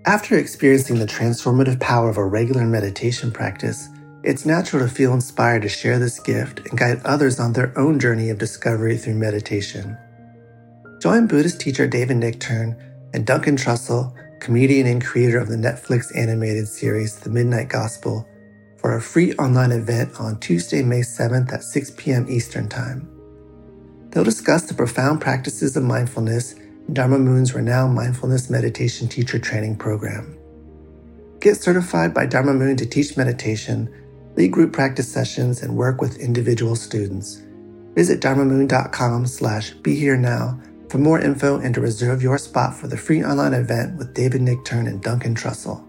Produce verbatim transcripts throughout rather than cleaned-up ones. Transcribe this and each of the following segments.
After experiencing the transformative power of a regular meditation practice, it's natural to feel inspired to share this gift and guide others on their own journey of discovery through meditation. Join Buddhist teacher David Nichtern and Duncan Trussell, comedian and creator of the Netflix animated series The Midnight Gospel, for a free online event on Tuesday, May seventh at six p.m. Eastern Time. They'll discuss the profound practices of mindfulness in Dharma Moon's renowned mindfulness meditation teacher training program. Get certified by Dharma Moon to teach meditation, lead group practice sessions, and work with individual students. Visit dharmamoon.com slash be here now for more info and to reserve your spot for the free online event with David Nichtern and Duncan Trussell.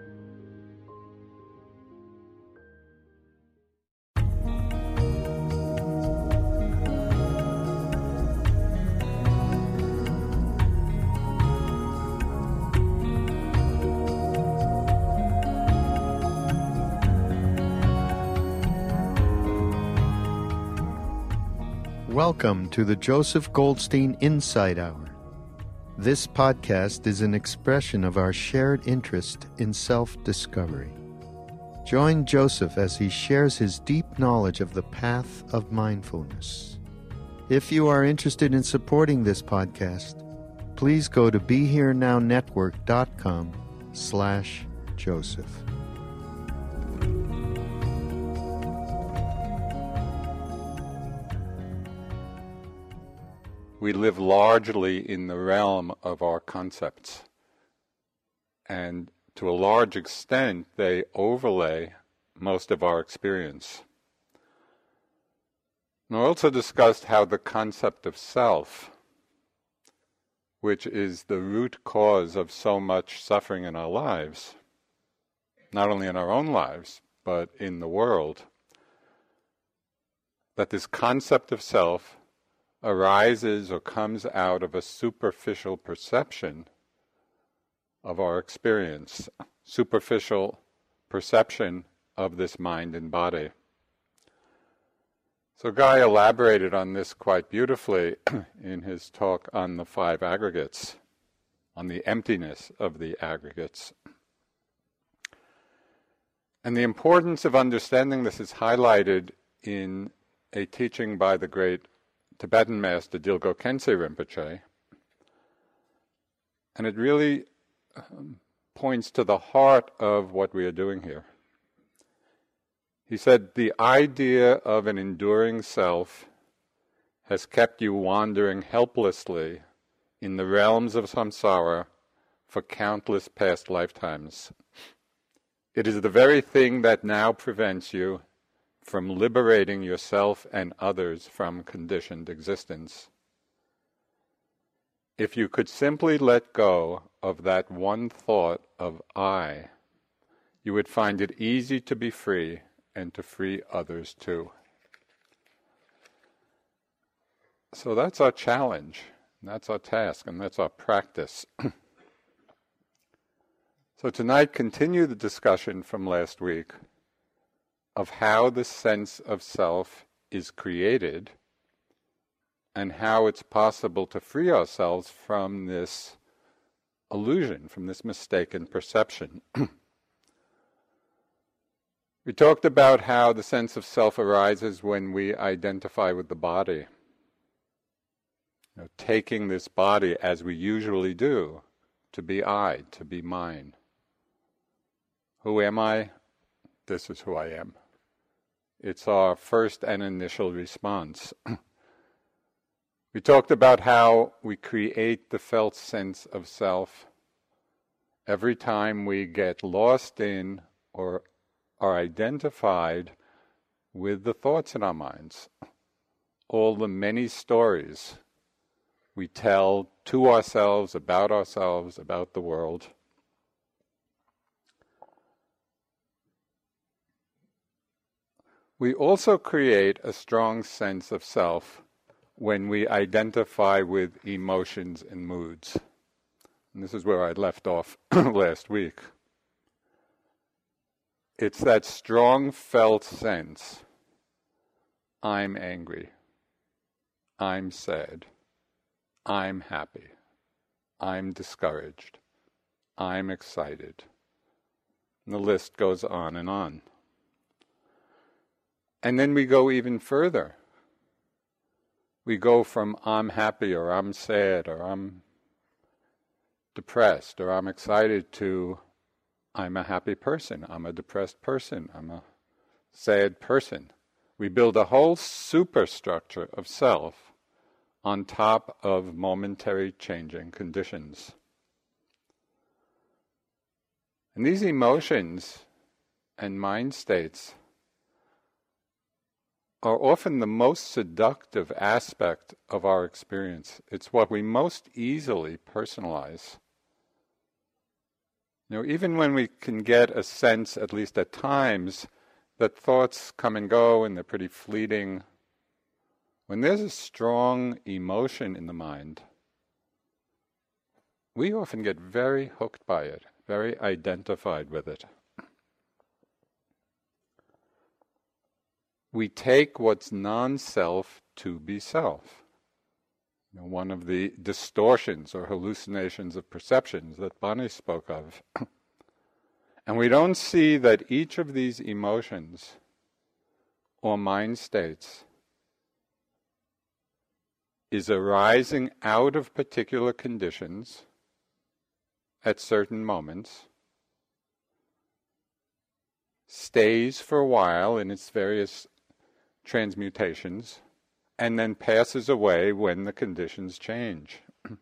Welcome to the Joseph Goldstein Insight Hour. This podcast is an expression of our shared interest in self-discovery. Join Joseph as he shares his deep knowledge of the path of mindfulness. If you are interested in supporting this podcast, please go to BeHereNowNetwork.com slash Joseph. We live largely in the realm of our concepts, and to a large extent they overlay most of our experience. And I also discussed how the concept of self, which is the root cause of so much suffering in our lives, not only in our own lives, but in the world, that this concept of self arises or comes out of a superficial perception of our experience, superficial perception of this mind and body. So Guy elaborated on this quite beautifully in his talk on the five aggregates, on the emptiness of the aggregates. And the importance of understanding this is highlighted in a teaching by the great Tibetan master Dilgo Khyentse Rinpoche, and it really um, points to the heart of what we are doing here. He said, the idea of an enduring self has kept you wandering helplessly in the realms of samsara for countless past lifetimes. It is the very thing that now prevents you from liberating yourself and others from conditioned existence. If you could simply let go of that one thought of I, you would find it easy to be free and to free others too. So that's our challenge, and that's our task, and that's our practice. So tonight, continue the discussion from last week of how the sense of self is created and how it's possible to free ourselves from this illusion, from this mistaken perception. We talked about how the sense of self arises when we identify with the body. You know, taking this body, as we usually do, to be I, to be mine. Who am I? This is who I am. It's our first and initial response. We talked about how we create the felt sense of self every time we get lost in or are identified with the thoughts in our minds. All the many stories we tell to ourselves, about ourselves, about the world. We also create a strong sense of self when we identify with emotions and moods. And this is where I left off last week. It's that strong felt sense, I'm angry, I'm sad, I'm happy, I'm discouraged, I'm excited. And the list goes on and on. And then we go even further. We go from I'm happy or I'm sad or I'm depressed or I'm excited to I'm a happy person, I'm a depressed person, I'm a sad person. We build a whole superstructure of self on top of momentary changing conditions. And these emotions and mind states are often the most seductive aspect of our experience. It's what we most easily personalize. You know, even when we can get a sense, at least at times, that thoughts come and go and they're pretty fleeting, when there's a strong emotion in the mind, we often get very hooked by it, very identified with it. We take what's non-self to be self. You know, one of the distortions or hallucinations of perceptions that Bonnie spoke of. And we don't see that each of these emotions or mind states is arising out of particular conditions at certain moments, stays for a while in its various transmutations, and then passes away when the conditions change.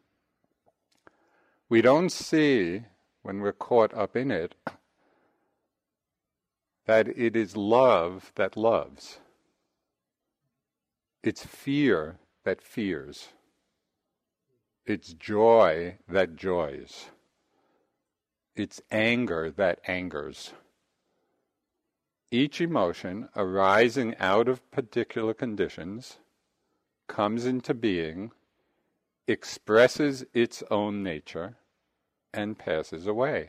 We don't see, when we're caught up in it, that it is love that loves. It's fear that fears. It's joy that joys. It's anger that angers. Each emotion arising out of particular conditions comes into being, expresses its own nature, and passes away.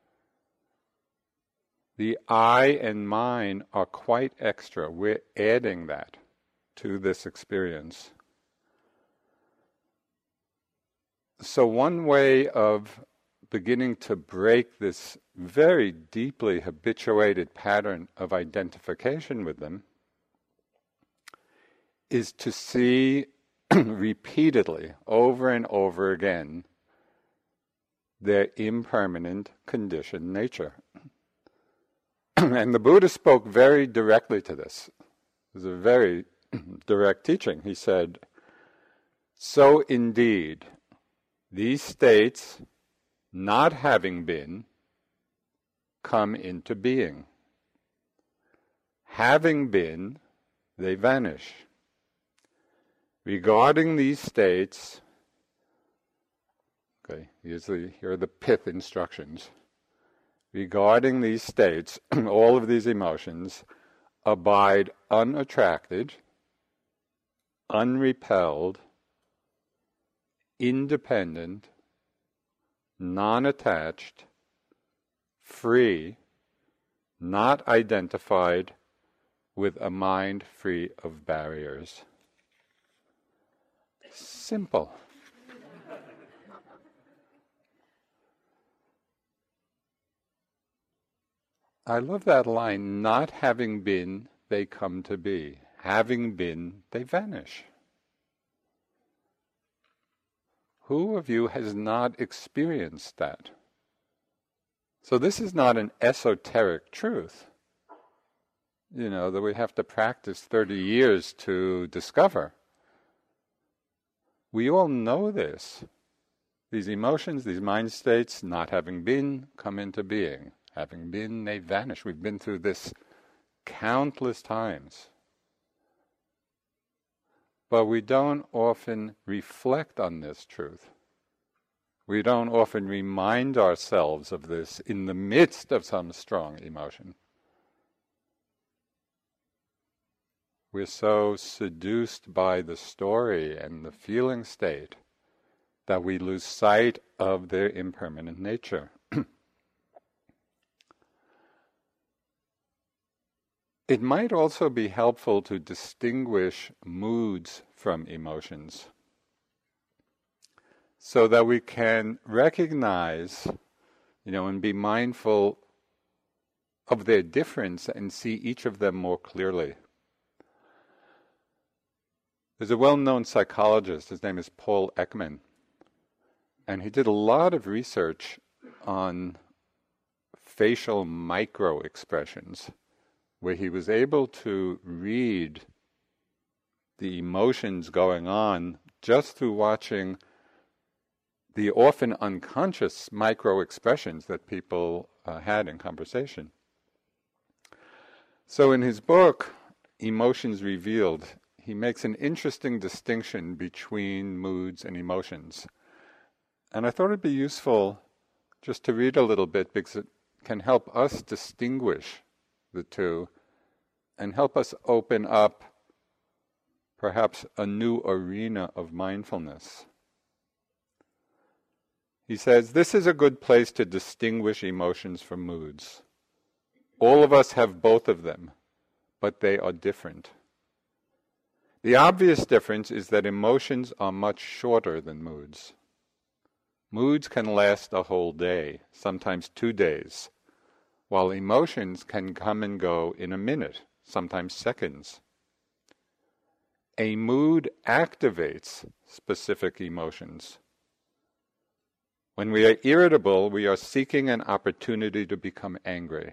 The I and mine are quite extra. We're adding that to this experience. So one way of beginning to break this very deeply habituated pattern of identification with them is to see repeatedly, over and over again, their impermanent conditioned nature. And the Buddha spoke very directly to this. It was a very direct teaching. He said, "So indeed, these states, not having been, come into being. Having been, they vanish. Regarding these states," okay, here's the, here are the pith instructions. Regarding these states, all of these emotions abide unattracted, unrepelled, independent, non-attached, free, not identified with a mind free of barriers. Simple. I love that line, not having been, they come to be. Having been, they vanish. Who of you has not experienced that? So this is not an esoteric truth, you know, that we have to practice thirty years to discover. We all know this. These emotions, these mind states, not having been, come into being. Having been, they vanish. We've been through this countless times. But we don't often reflect on this truth. We don't often remind ourselves of this in the midst of some strong emotion. We're so seduced by the story and the feeling state that we lose sight of their impermanent nature. It might also be helpful to distinguish moods from emotions so that we can recognize you know, and be mindful of their difference and see each of them more clearly. There's a well-known psychologist, his name is Paul Ekman, and he did a lot of research on facial micro-expressions, where he was able to read the emotions going on just through watching the often unconscious micro-expressions that people uh, had in conversation. So in his book, Emotions Revealed, he makes an interesting distinction between moods and emotions. And I thought it'd be useful just to read a little bit because it can help us distinguish the two and help us open up perhaps a new arena of mindfulness. He says, "This is a good place to distinguish emotions from moods. All of us have both of them, but they are different. The obvious difference is that emotions are much shorter than moods. Moods can last a whole day, sometimes two days, while emotions can come and go in a minute, sometimes seconds. A mood activates specific emotions. When we are irritable, we are seeking an opportunity to become angry."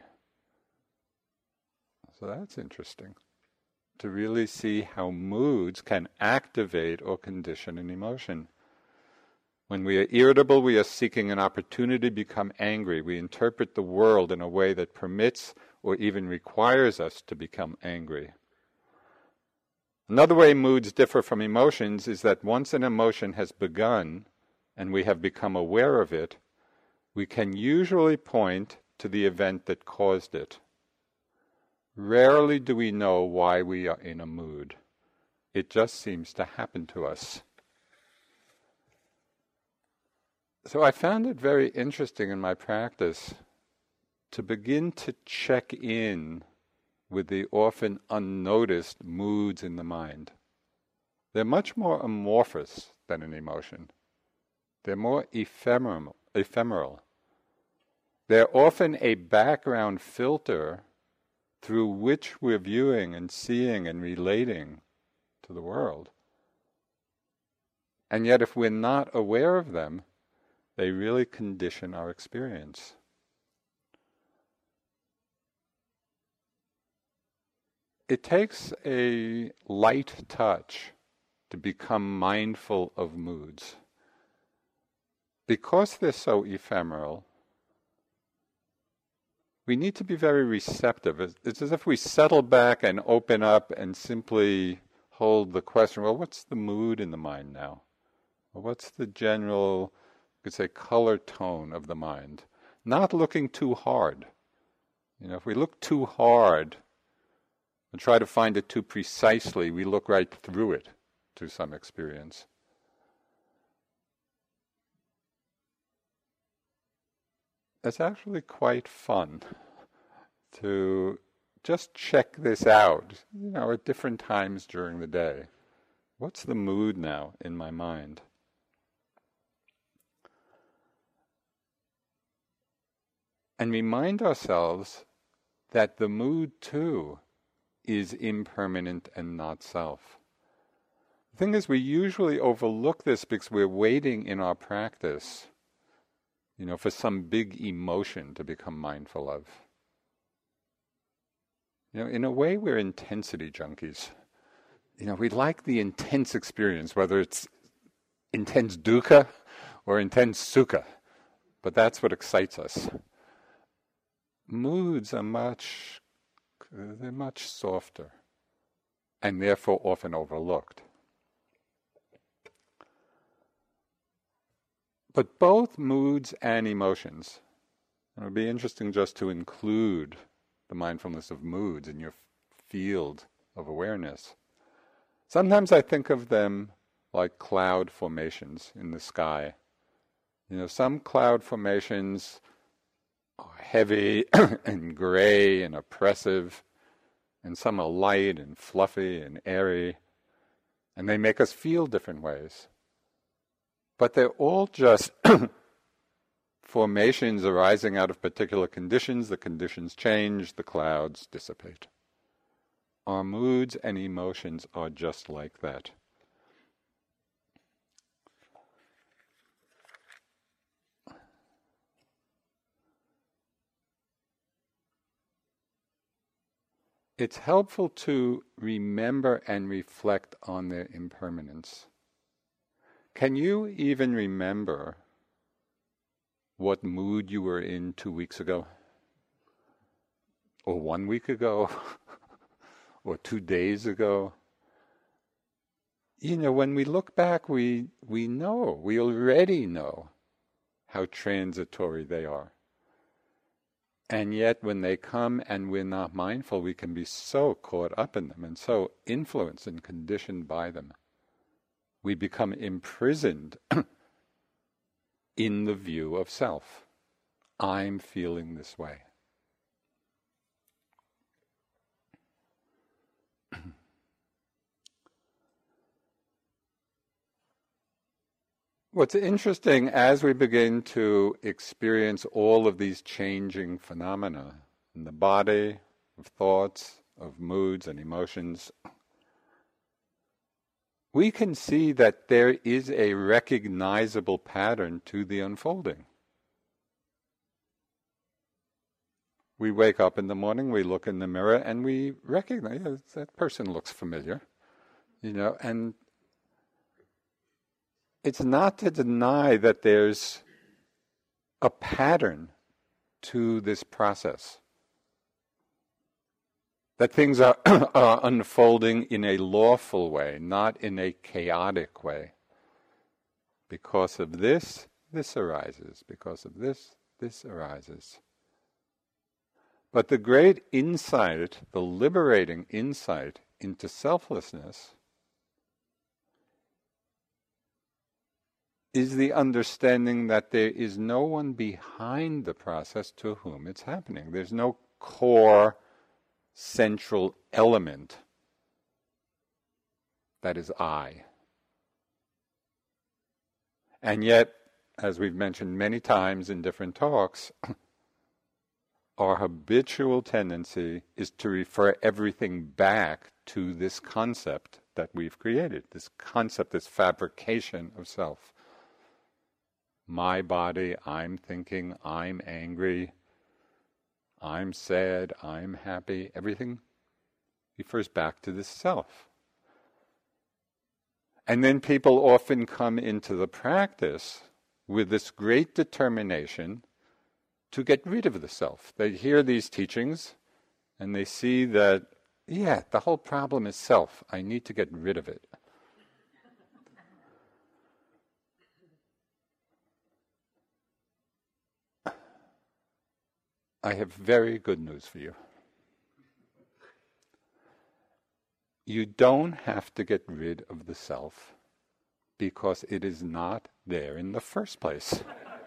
So that's interesting, to really see how moods can activate or condition an emotion. When we are irritable, we are seeking an opportunity to become angry. We interpret the world in a way that permits or even requires us to become angry. Another way moods differ from emotions is that once an emotion has begun and we have become aware of it, we can usually point to the event that caused it. Rarely do we know why we are in a mood. It just seems to happen to us. So I found it very interesting in my practice to begin to check in with the often unnoticed moods in the mind. They're much more amorphous than an emotion. They're more ephemeral. ephemeral. They're often a background filter through which we're viewing and seeing and relating to the world. And yet if we're not aware of them, they really condition our experience. It takes a light touch to become mindful of moods. Because they're so ephemeral, we need to be very receptive. It's as if we settle back and open up and simply hold the question, well, what's the mood in the mind now? Well, what's the general, you could say, color tone of the mind? Not looking too hard. You know, if we look too hard and try to find it too precisely, we look right through it to some experience. It's actually quite fun to just check this out, you know, at different times during the day. What's the mood now in my mind? And remind ourselves that the mood too is impermanent and not self. The thing is, we usually overlook this because we're waiting in our practice, you know, for some big emotion to become mindful of. You know, in a way, we're intensity junkies. You know, we like the intense experience, whether it's intense dukkha or intense sukha, but that's what excites us. Moods are much, they're much softer, and therefore often overlooked. But both moods and emotions, it would be interesting just to include the mindfulness of moods in your field of awareness. Sometimes I think of them like cloud formations in the sky. You know, some cloud formations are heavy and gray and oppressive, and some are light and fluffy and airy, and they make us feel different ways. But they're all just formations arising out of particular conditions. The conditions change, the clouds dissipate. Our moods and emotions are just like that. It's helpful to remember and reflect on their impermanence. Can you even remember what mood you were in two weeks ago? Or one week ago? Or two days ago? You know, when we look back, we, we know, we already know how transitory they are. And yet when they come and we're not mindful, we can be so caught up in them and so influenced and conditioned by them. We become imprisoned in the view of self. I'm feeling this way. What's interesting, as we begin to experience all of these changing phenomena in the body, of thoughts, of moods and emotions, we can see that there is a recognizable pattern to the unfolding. We wake up in the morning, we look in the mirror, and we recognize, yeah, that person looks familiar, you know, and it's not to deny that there's a pattern to this process. That things are, are unfolding in a lawful way, not in a chaotic way. Because of this, this arises. Because of this, this arises. But the great insight, the liberating insight into selflessness, is the understanding that there is no one behind the process to whom it's happening. There's no core, central element that is I. And yet, as we've mentioned many times in different talks, our habitual tendency is to refer everything back to this concept that we've created, this concept, this fabrication of self. My body, I'm thinking, I'm angry, I'm sad, I'm happy, everything refers back to this self. And then people often come into the practice with this great determination to get rid of the self. They hear these teachings and they see that, yeah, the whole problem is self. I need to get rid of it. I have very good news for you. You don't have to get rid of the self because it is not there in the first place.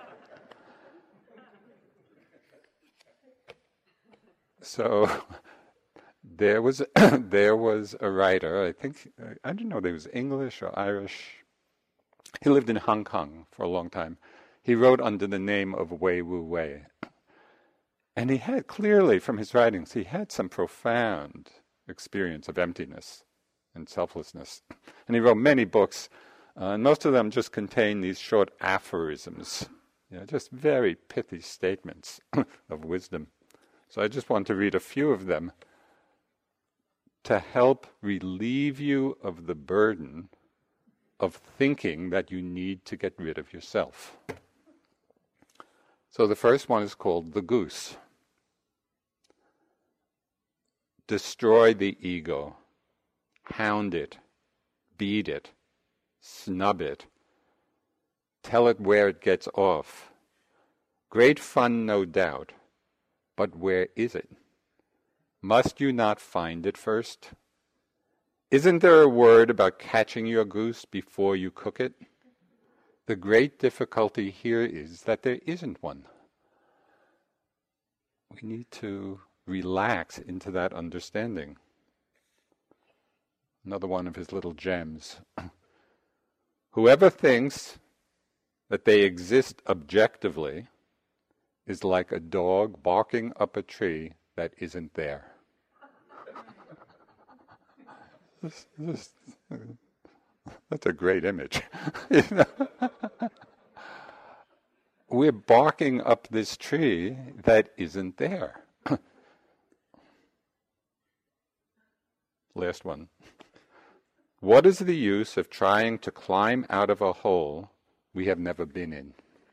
So there was there was a writer, I think, I don't know if he was English or Irish. He lived in Hong Kong for a long time. He wrote under the name of Wei Wu Wei. And he had, clearly from his writings, he had some profound experience of emptiness and selflessness. And he wrote many books, uh, and most of them just contain these short aphorisms, you know, just very pithy statements of wisdom. So I just want to read a few of them to help relieve you of the burden of thinking that you need to get rid of yourself. So the first one is called The Goose. Destroy the ego, hound it, beat it, snub it, tell it where it gets off. Great fun, no doubt, but where is it? Must you not find it first? Isn't there a word about catching your goose before you cook it? The great difficulty here is that there isn't one. We need to relax into that understanding. Another one of his little gems. Whoever thinks that they exist objectively is like a dog barking up a tree that isn't there. this, this, that's a great image. You know? We're barking up this tree that isn't there. Last one. What is the use of trying to climb out of a hole we have never been in?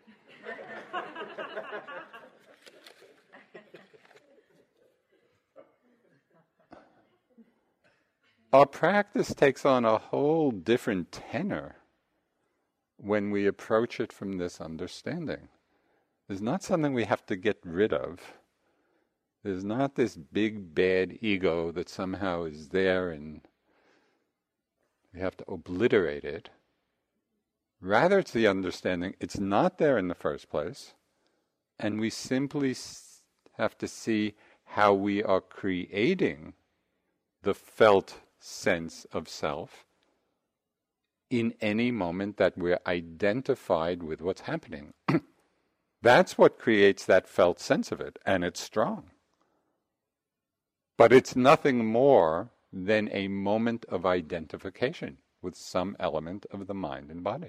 Our practice takes on a whole different tenor when we approach it from this understanding. There's not something we have to get rid of. There's not this big bad ego that somehow is there and we have to obliterate it. Rather, it's the understanding it's not there in the first place, and we simply have to see how we are creating the felt sense of self in any moment that we're identified with what's happening. That's what creates that felt sense of it, and it's strong. But it's nothing more than a moment of identification with some element of the mind and body.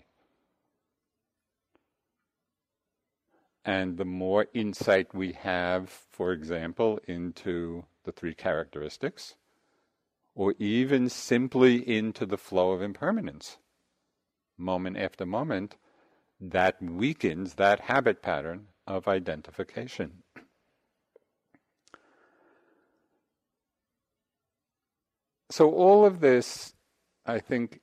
And the more insight we have, for example, into the three characteristics, or even simply into the flow of impermanence, moment after moment, that weakens that habit pattern of identification. So all of this, I think,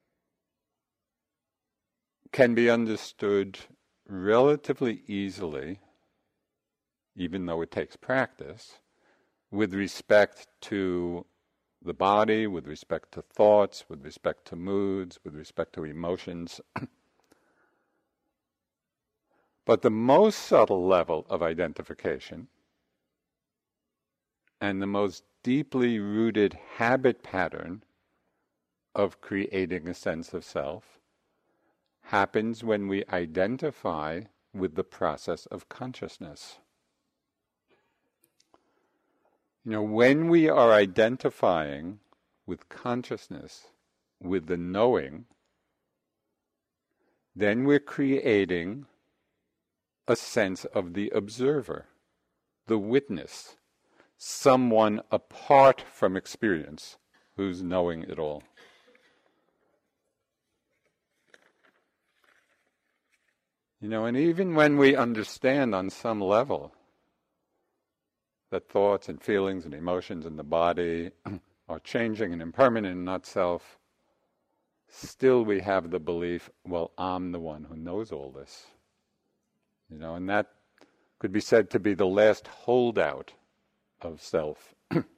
can be understood relatively easily, even though it takes practice, with respect to the body, with respect to thoughts, with respect to moods, with respect to emotions. But the most subtle level of identification and the most deeply rooted habit pattern of creating a sense of self happens when we identify with the process of consciousness. You know, when we are identifying with consciousness, with the knowing, then we're creating a sense of the observer, the witness, someone apart from experience who's knowing it all. You know, and even when we understand on some level that thoughts and feelings and emotions in the body are changing and impermanent and not self, still we have the belief, well, I'm the one who knows all this. You know, and that could be said to be the last holdout of self.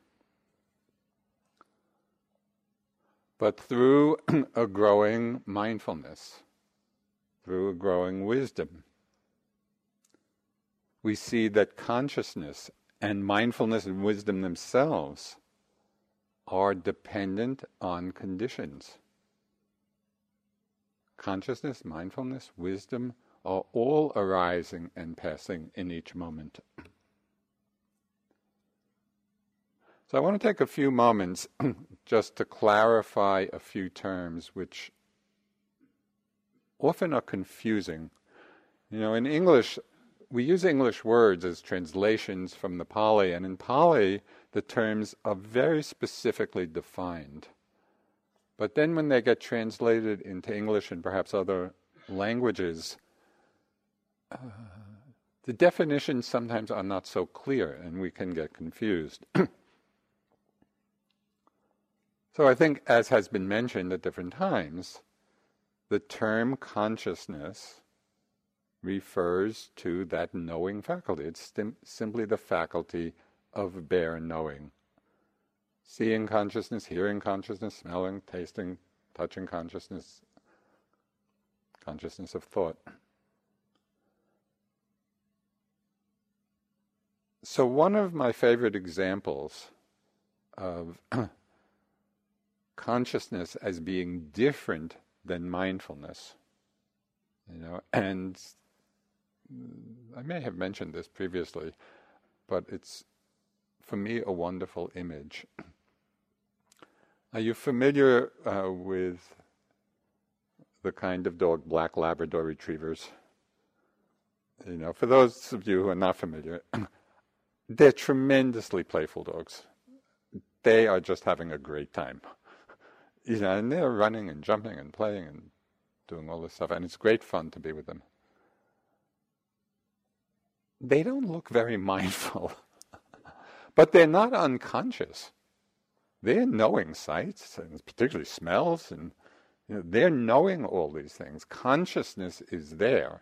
But through a growing mindfulness, through a growing wisdom, we see that consciousness and mindfulness and wisdom themselves are dependent on conditions. Consciousness, mindfulness, wisdom are all arising and passing in each moment. So I want to take a few moments just to clarify a few terms which often are confusing. You know, in English, we use English words as translations from the Pali, and in Pali, the terms are very specifically defined. But then when they get translated into English and perhaps other languages, uh, the definitions sometimes are not so clear, and we can get confused. So I think, as has been mentioned at different times, the term consciousness refers to that knowing faculty. It's sim- simply the faculty of bare knowing. Seeing consciousness, hearing consciousness, smelling, tasting, touching consciousness, consciousness of thought. So one of my favorite examples of consciousness as being different than mindfulness, you know, and I may have mentioned this previously, but it's, for me, a wonderful image. Are you familiar uh, with the kind of dog, black Labrador retrievers? You know, for those of you who are not familiar, they're tremendously playful dogs. They are just having a great time. You know, and they're running and jumping and playing and doing all this stuff, and it's great fun to be with them. They don't look very mindful, but they're not unconscious. They're knowing sights, and particularly smells, and you know, they're knowing all these things. Consciousness is there.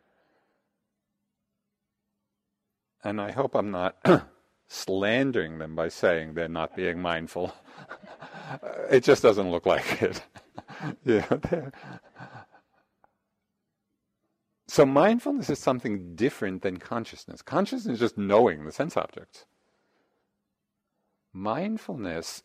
And I hope I'm not slandering them by saying they're not being mindful. It just doesn't look like it. Yeah. So mindfulness is something different than consciousness. Consciousness is just knowing the sense objects. Mindfulness,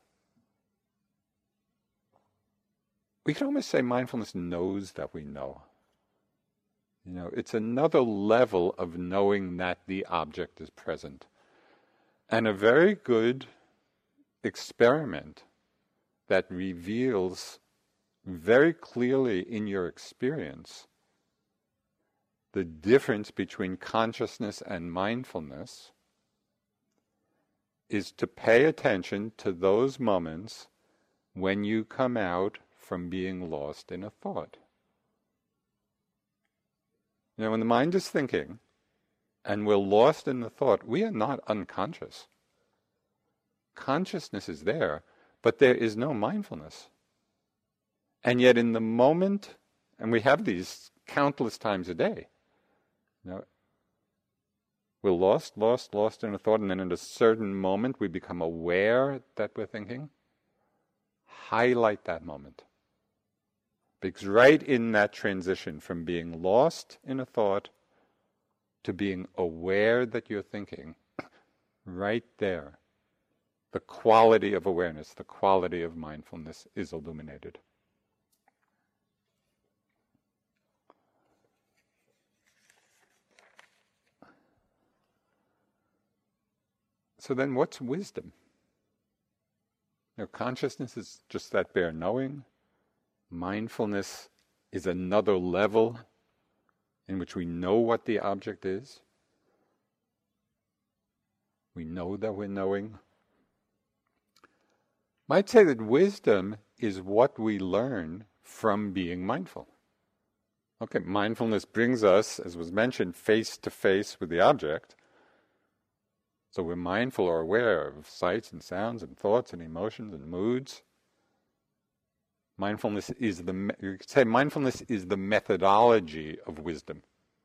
we can almost say mindfulness knows that we know. You know, it's another level of knowing that the object is present. And a very good experiment that reveals very clearly in your experience the difference between consciousness and mindfulness is to pay attention to those moments when you come out from being lost in a thought. You know, when the mind is thinking and we're lost in the thought, we are not unconscious. Consciousness is there, but there is no mindfulness. And yet in the moment, and we have these countless times a day, you know, we're lost, lost, lost in a thought, and then in a certain moment we become aware that we're thinking. Highlight that moment. Because right in that transition from being lost in a thought to being aware that you're thinking, right there, the quality of awareness, the quality of mindfulness is illuminated. So then what's wisdom? You know, consciousness is just that bare knowing. Mindfulness is another level in which we know what the object is. We know that we're knowing. Might say that wisdom is what we learn from being mindful. Okay, mindfulness brings us, as was mentioned, face to face with the object. So we're mindful or aware of sights and sounds and thoughts and emotions and moods. Mindfulness is the, you could say mindfulness is the methodology of wisdom.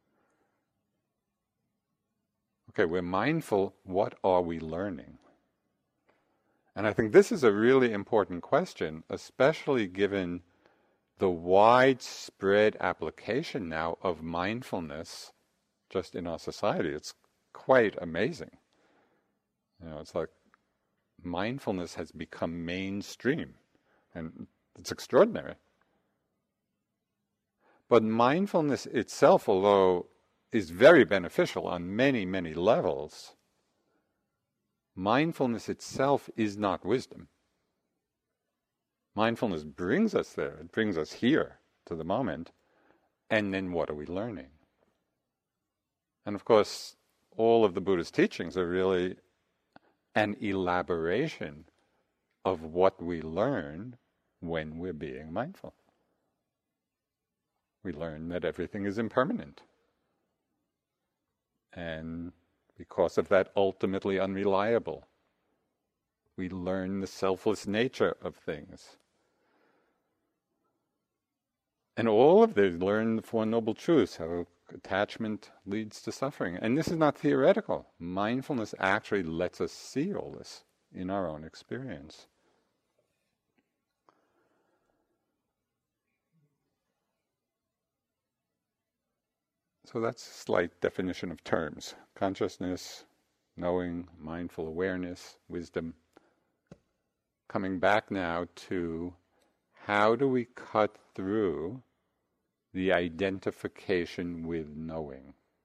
Okay, we're mindful, what are we learning? And I think this is a really important question, especially given the widespread application now of mindfulness just in our society. It's quite amazing. You know, it's like mindfulness has become mainstream, and it's extraordinary. But mindfulness itself, although is very beneficial on many, many levels, mindfulness itself is not wisdom. Mindfulness brings us there, it brings us here to the moment, and then what are we learning? And of course, all of the Buddha's teachings are really an elaboration of what we learn when we're being mindful. We learn that everything is impermanent. And because of that, ultimately unreliable. We learn the selfless nature of things. And all of this, learn the Four Noble Truths, how attachment leads to suffering. And this is not theoretical. Mindfulness actually lets us see all this in our own experience. So that's a slight definition of terms. Consciousness, knowing, mindful awareness, wisdom. Coming back now to how do we cut through the identification with knowing?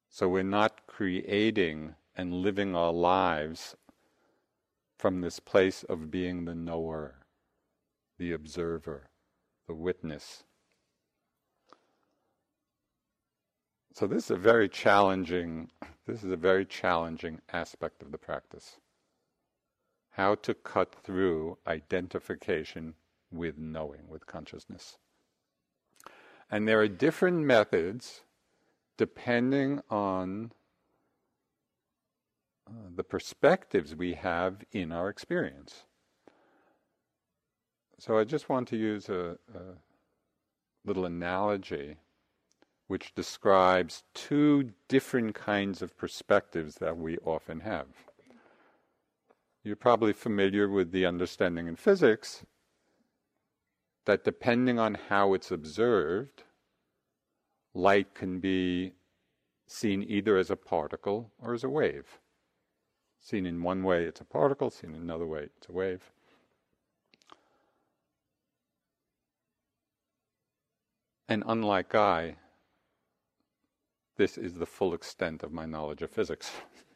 So we're not creating and living our lives from this place of being the knower, the observer, the witness. So this is a very challenging, this is a very challenging aspect of the practice. How to cut through identification with knowing, with consciousness. And there are different methods depending on uh, the perspectives we have in our experience. So I just want to use a, a little analogy which describes two different kinds of perspectives that we often have. You're probably familiar with the understanding in physics that depending on how it's observed, light can be seen either as a particle or as a wave. Seen in one way, it's a particle. Seen in another way, it's a wave. And unlike Guy, this is the full extent of my knowledge of physics.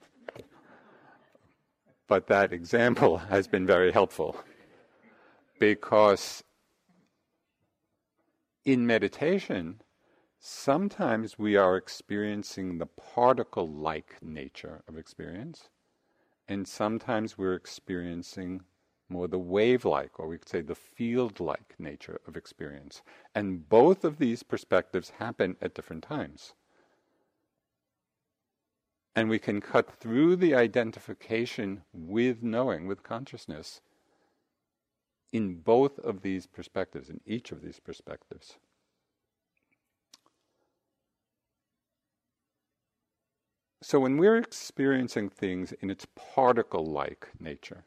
But that example has been very helpful, because in meditation, sometimes we are experiencing the particle-like nature of experience, and sometimes we're experiencing more the wave-like, or we could say the field-like nature of experience. And both of these perspectives happen at different times. And we can cut through the identification with knowing, with consciousness, in both of these perspectives, in each of these perspectives. So when we're experiencing things in its particle-like nature,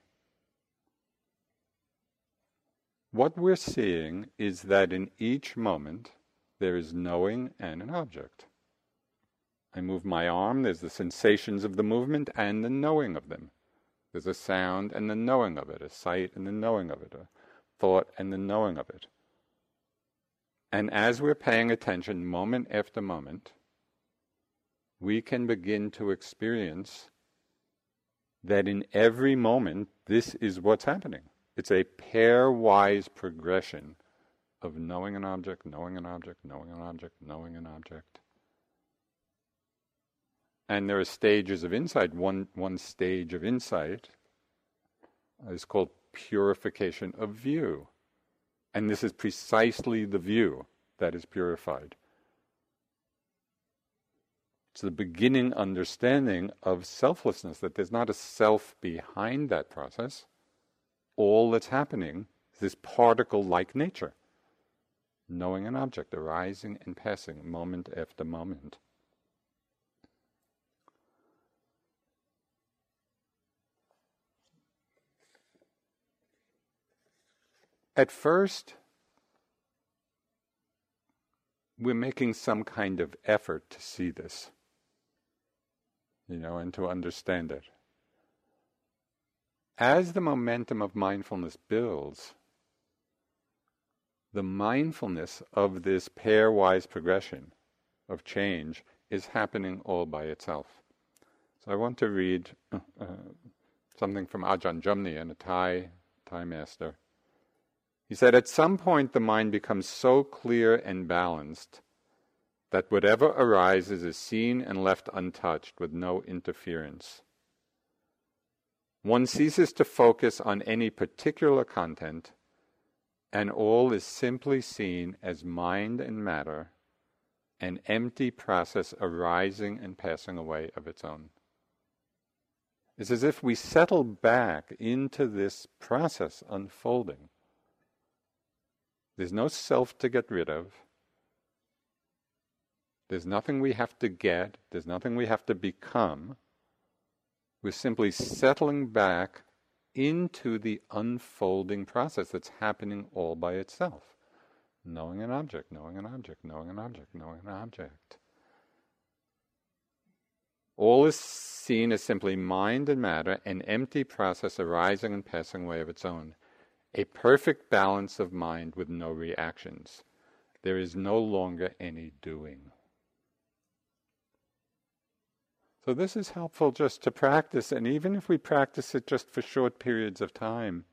what we're seeing is that in each moment there is knowing and an object. I move my arm, there's the sensations of the movement and the knowing of them. There's a sound and the knowing of it, a sight and the knowing of it, a thought and the knowing of it. And as we're paying attention moment after moment, we can begin to experience that in every moment this is what's happening. It's a pairwise progression of knowing an object, knowing an object, knowing an object, knowing an object. And there are stages of insight. One, one stage of insight is called purification of view. And this is precisely the view that is purified. It's the beginning understanding of selflessness, that there's not a self behind that process. All that's happening is this particle-like nature, knowing an object, arising and passing moment after moment. At first, we're making some kind of effort to see this, you know, and to understand it. As the momentum of mindfulness builds, the mindfulness of this pairwise progression of change is happening all by itself. So I want to read uh, something from Ajahn Jumnian, a Thai, Thai master. He said, at some point the mind becomes so clear and balanced that whatever arises is seen and left untouched with no interference. One ceases to focus on any particular content, and all is simply seen as mind and matter, an empty process arising and passing away of its own. It's as if we settle back into this process unfolding. There's no self to get rid of. There's nothing we have to get. There's nothing we have to become. We're simply settling back into the unfolding process that's happening all by itself. Knowing an object, knowing an object, knowing an object, knowing an object. All is seen as simply mind and matter, an empty process arising and passing away of its own. A perfect balance of mind with no reactions. There is no longer any doing. So this is helpful just to practice, and even if we practice it just for short periods of time,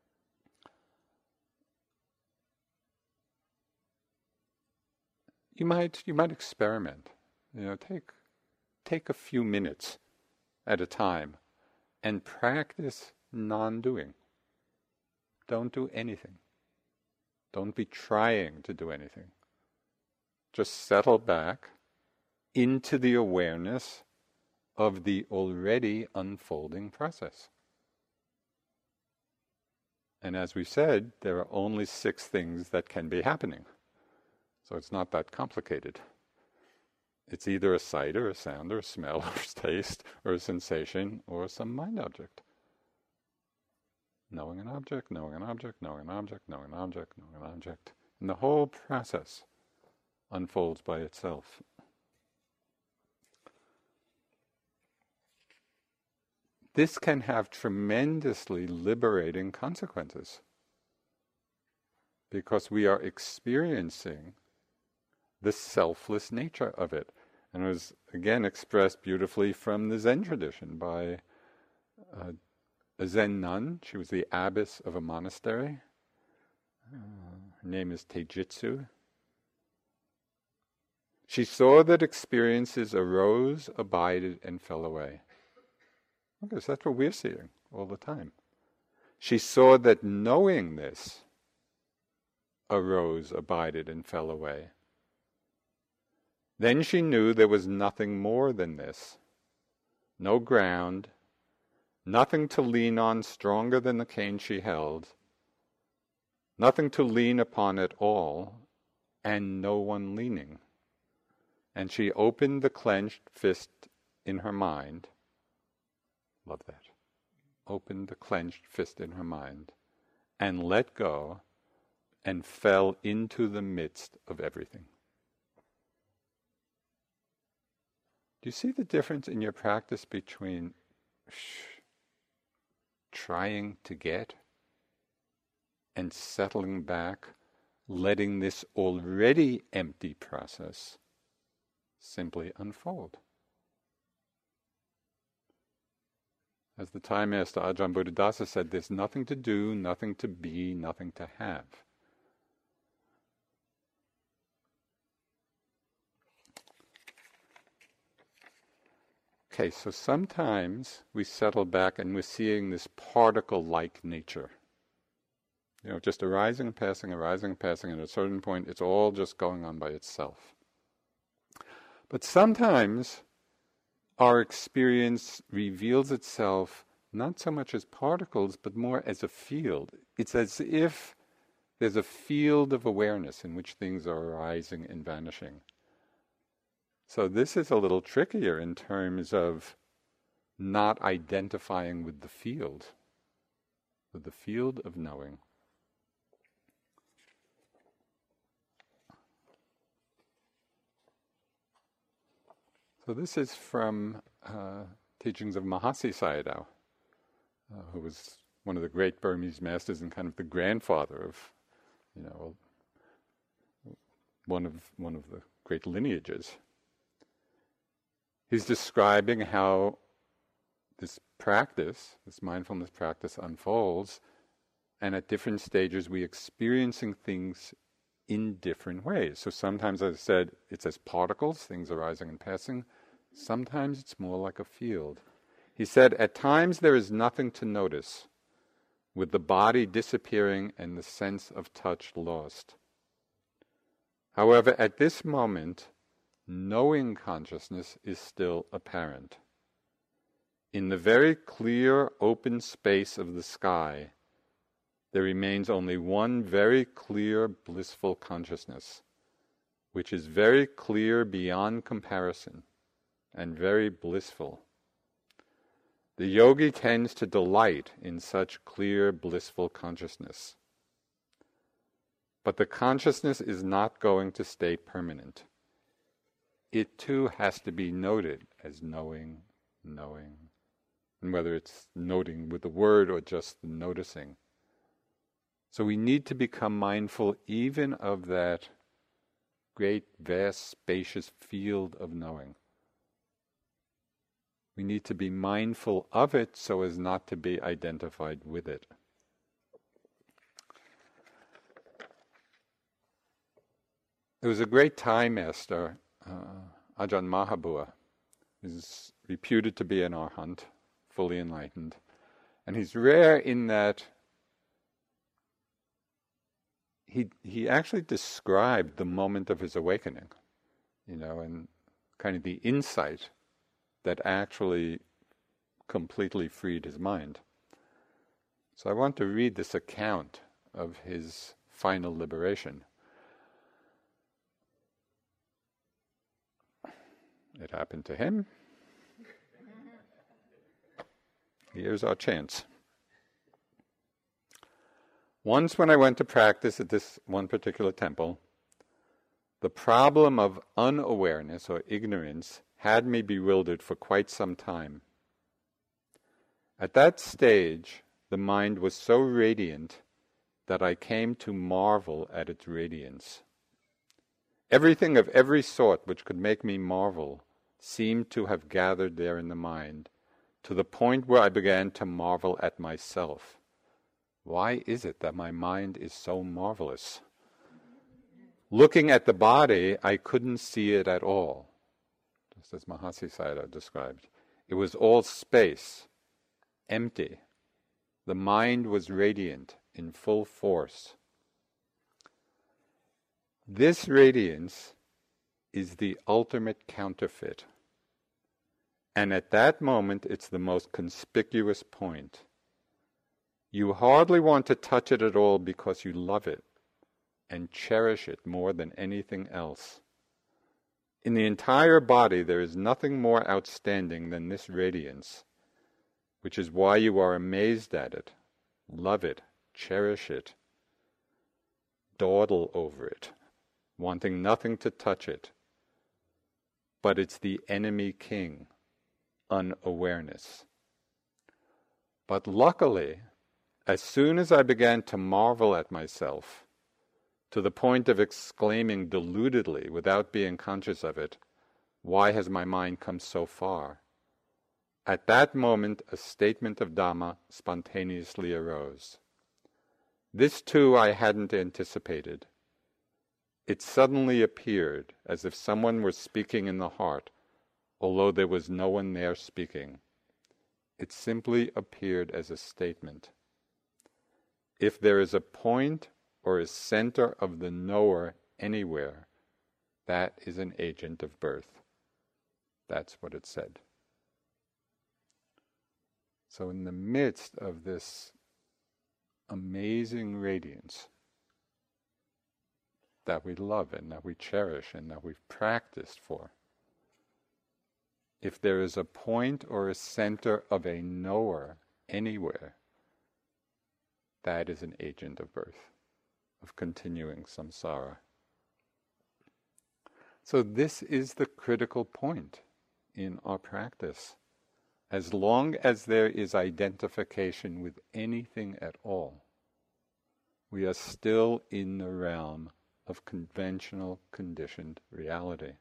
you might you might experiment. You know, take take a few minutes at a time and practice non-doing. Don't do anything. Don't be trying to do anything. Just settle back into the awareness of the already unfolding process. And as we said, there are only six things that can be happening. So it's not that complicated. It's either a sight or a sound or a smell or a taste or a sensation or some mind object. Knowing an object, knowing an object, knowing an object, knowing an object, knowing an object. And the whole process unfolds by itself. This can have tremendously liberating consequences because we are experiencing the selfless nature of it. And it was again expressed beautifully from the Zen tradition by uh, a Zen nun. She was the abbess of a monastery. Uh, her name is Teijitsu. She saw that experiences arose, abided, and fell away. Because that's what we're seeing all the time. She saw that knowing this arose, abided, and fell away. Then she knew there was nothing more than this. No ground, nothing to lean on stronger than the cane she held, nothing to lean upon at all, and no one leaning. And she opened the clenched fist in her mind. Love that. Opened the clenched fist in her mind and let go and fell into the midst of everything. Do you see the difference in your practice between shh, trying to get and settling back, letting this already empty process simply unfold? As the Thai master Ajahn Buddhadasa said, there's nothing to do, nothing to be, nothing to have. Okay, so sometimes we settle back and we're seeing this particle-like nature. You know, just arising and passing, arising and passing, and at a certain point it's all just going on by itself. But sometimes our experience reveals itself not so much as particles, but more as a field. It's as if there's a field of awareness in which things are arising and vanishing. So this is a little trickier in terms of not identifying with the field, with the field of knowing. So this is from uh, teachings of Mahasi Sayadaw, uh, who was one of the great Burmese masters and kind of the grandfather of, you know, one of one of the great lineages. He's describing how this practice, this mindfulness practice, unfolds, and at different stages we're experiencing things in different ways. So sometimes, as I said, it's as particles, things arising and passing. Sometimes it's more like a field. He said, at times there is nothing to notice, with the body disappearing and the sense of touch lost. However, at this moment, knowing consciousness is still apparent. In the very clear, open space of the sky, there remains only one very clear, blissful consciousness, which is very clear beyond comparison and very blissful. The yogi tends to delight in such clear, blissful consciousness. But the consciousness is not going to stay permanent. It too has to be noted as knowing, knowing, and whether it's noting with the word or just noticing. So we need to become mindful even of that great, vast, spacious field of knowing. We need to be mindful of it so as not to be identified with it. There was a great Thai master, uh, Ajahn Mahabua, who's reputed to be an arhat, fully enlightened. And he's rare in that he he actually described the moment of his awakening, you know, and kind of the insight that actually completely freed his mind. So I want to read this account of his final liberation. It happened to him. Here's our chance. Once when I went to practice at this one particular temple, the problem of unawareness or ignorance had me bewildered for quite some time. At that stage, the mind was so radiant that I came to marvel at its radiance. Everything of every sort which could make me marvel seemed to have gathered there in the mind, to the point where I began to marvel at myself. Why is it that my mind is so marvelous? Looking at the body, I couldn't see it at all, just as Mahasi Sayadaw described. It was all space, empty. The mind was radiant, in full force. This radiance is the ultimate counterfeit. And at that moment, it's the most conspicuous point. You hardly want to touch it at all because you love it and cherish it more than anything else. In the entire body, there is nothing more outstanding than this radiance, which is why you are amazed at it, love it, cherish it, dawdle over it, wanting nothing to touch it. But it's the enemy king, unawareness. But luckily, as soon as I began to marvel at myself, to the point of exclaiming deludedly, without being conscious of it, "Why has my mind come so far?" At that moment, a statement of Dhamma spontaneously arose. This too I hadn't anticipated. It suddenly appeared as if someone were speaking in the heart, although there was no one there speaking. It simply appeared as a statement. If there is a point or a center of the knower anywhere, that is an agent of birth. That's what it said. So in the midst of this amazing radiance that we love and that we cherish and that we've practiced for, if there is a point or a center of a knower anywhere, that is an agent of birth, of continuing samsara. So this is the critical point in our practice. As long as there is identification with anything at all, we are still in the realm of conventional, conditioned reality.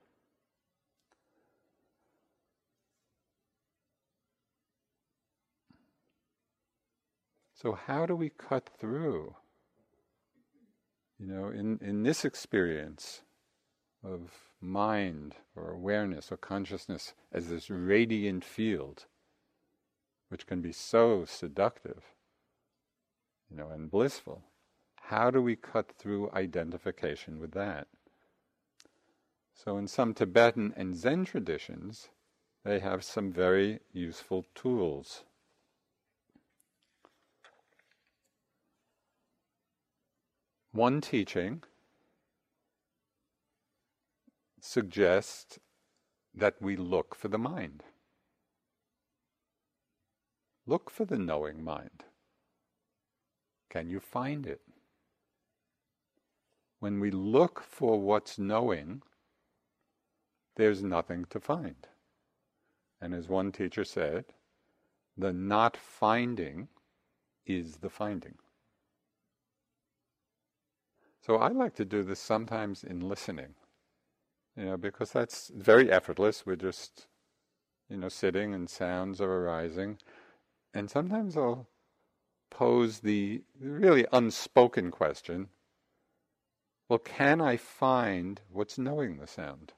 So how do we cut through? You know, in, in this experience of mind or awareness or consciousness as this radiant field, which can be so seductive, you know, and blissful, how do we cut through identification with that? So in some Tibetan and Zen traditions, they have some very useful tools. One teaching suggests that we look for the mind. Look for the knowing mind. Can you find it? When we look for what's knowing, there's nothing to find. And as one teacher said, the not finding is the finding. So I like to do this sometimes in listening, you know, because that's very effortless. We're just, you know, sitting and sounds are arising. And sometimes I'll pose the really unspoken question, well, can I find what's knowing the sound?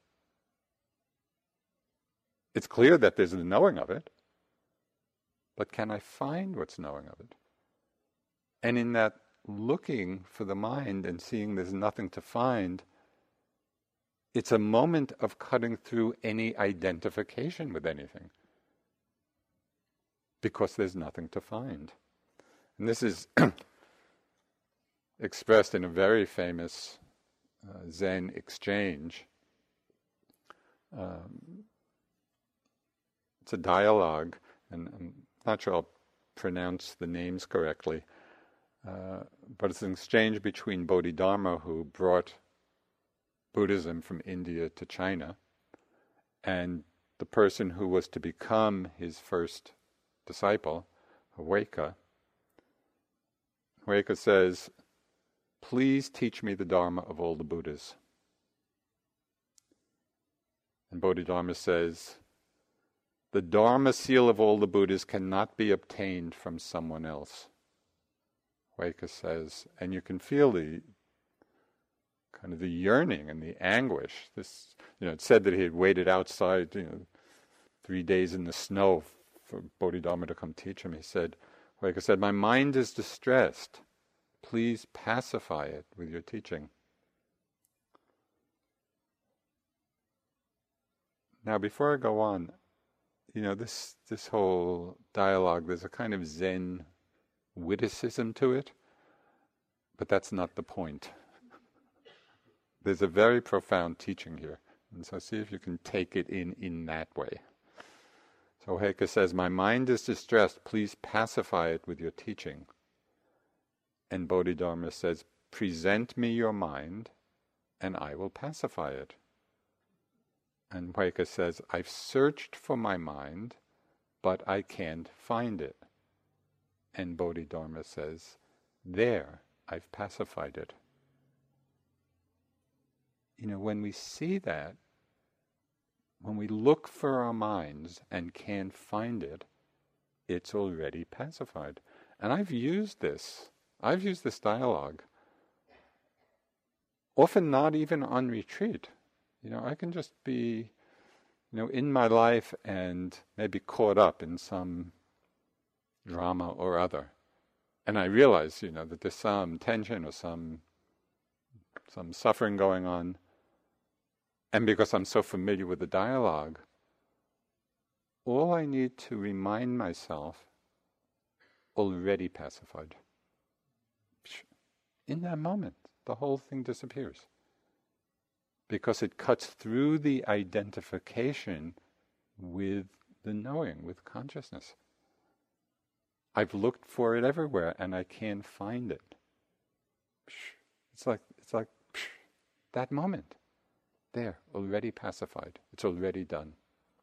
It's clear that there's the knowing of it, but can I find what's knowing of it? And in that looking for the mind and seeing there's nothing to find, it's a moment of cutting through any identification with anything, because there's nothing to find. And this is expressed in a very famous uh, Zen exchange. Um, it's a dialogue, and I'm not sure I'll pronounce the names correctly, uh, but it's an exchange between Bodhidharma, who brought Buddhism from India to China, and the person who was to become his first disciple, Huike. Huike says, "Please teach me the Dharma of all the Buddhas." And Bodhidharma says, "The Dharma seal of all the Buddhas cannot be obtained from someone else." Huike says, and you can feel the kind of the yearning and the anguish. This, you know, it said that he had waited outside, you know, three days in the snow for Bodhidharma to come teach him. He said, like I said, "My mind is distressed. Please pacify it with your teaching." Now, before I go on, you know, this this whole dialogue, there's a kind of Zen witticism to it, but that's not the point. There's a very profound teaching here, and so see if you can take it in in that way. So Huike says, "My mind is distressed, please pacify it with your teaching." And Bodhidharma says, "Present me your mind, and I will pacify it." And Huike says, "I've searched for my mind, but I can't find it." And Bodhidharma says, "There, I've pacified it." You know, when we see that, when we look for our minds and can't find it, it's already pacified. And I've used this. I've used this dialogue. Often not even on retreat. You know, I can just be, you know, in my life and maybe caught up in some drama or other. And I realize, you know, that there's some tension or some some suffering going on. And because I'm so familiar with the dialogue, all I need to remind myself, already pacified. In that moment, the whole thing disappears. Because it cuts through the identification with the knowing, with consciousness. I've looked for it everywhere and I can't find it. It's like, it's like that moment. There, already pacified. It's already done.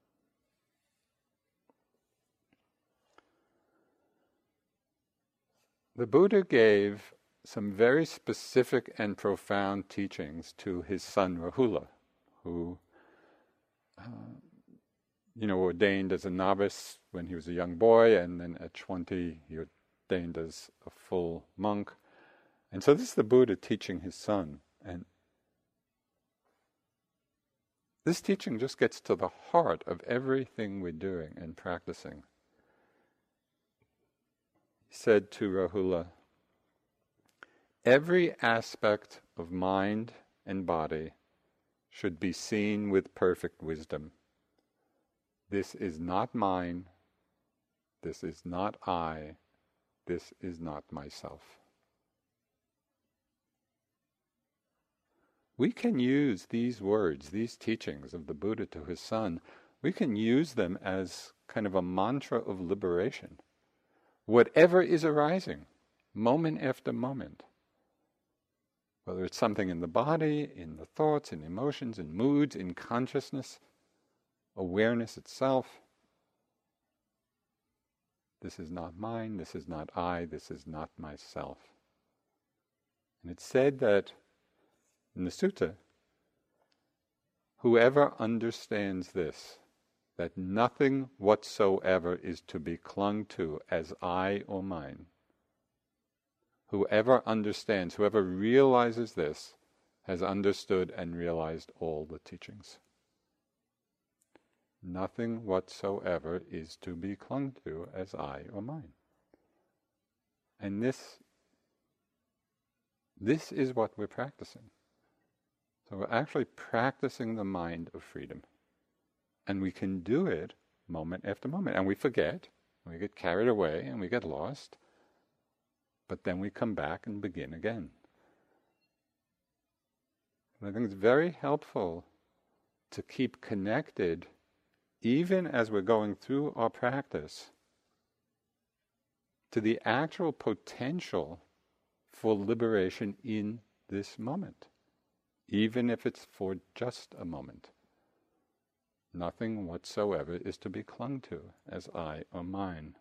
The Buddha gave some very specific and profound teachings to his son Rahula, who, uh, you know, ordained as a novice when he was a young boy, and then at twenty he ordained as a full monk. And so this is the Buddha teaching his son, and this teaching just gets to the heart of everything we're doing and practicing. He said to Rahula, "Every aspect of mind and body should be seen with perfect wisdom. This is not mine, this is not I, this is not myself." We can use these words, these teachings of the Buddha to his son, we can use them as kind of a mantra of liberation. Whatever is arising, moment after moment, whether it's something in the body, in the thoughts, in emotions, in moods, in consciousness, awareness itself, this is not mine, this is not I, this is not myself. And it's said that in the sutta, whoever understands this, that nothing whatsoever is to be clung to as I or mine. Whoever understands, whoever realizes this, has understood and realized all the teachings. Nothing whatsoever is to be clung to as I or mine. And this, this is what we're practicing. So we're actually practicing the mind of freedom. And we can do it moment after moment. And we forget, we get carried away, and we get lost. But then we come back and begin again. And I think it's very helpful to keep connected, even as we're going through our practice, to the actual potential for liberation in this moment, even if it's for just a moment. Nothing whatsoever is to be clung to as I or mine.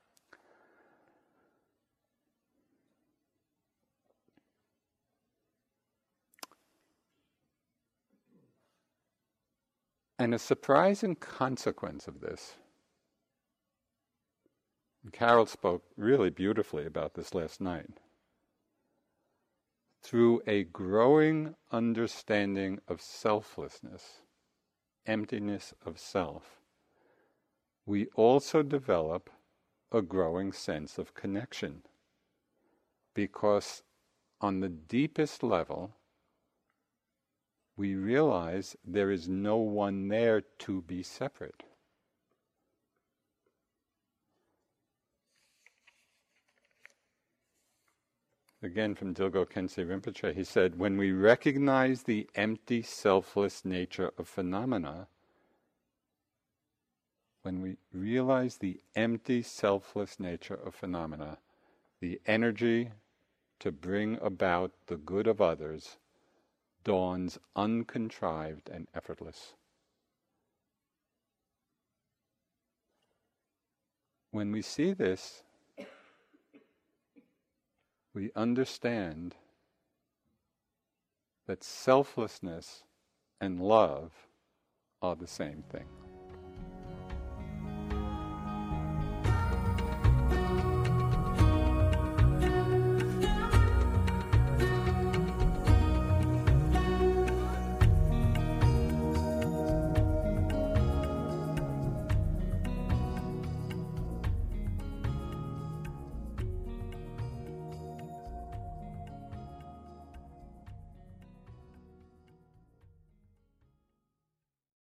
And a surprising consequence of this, and Carol spoke really beautifully about this last night, through a growing understanding of selflessness, emptiness of self, we also develop a growing sense of connection. Because on the deepest level, we realize there is no one there to be separate. Again, from Dilgo Khyentse Rinpoche, he said, when we recognize the empty, selfless nature of phenomena, when we realize the empty, selfless nature of phenomena, the energy to bring about the good of others dawns uncontrived and effortless. When we see this, we understand that selflessness and love are the same thing.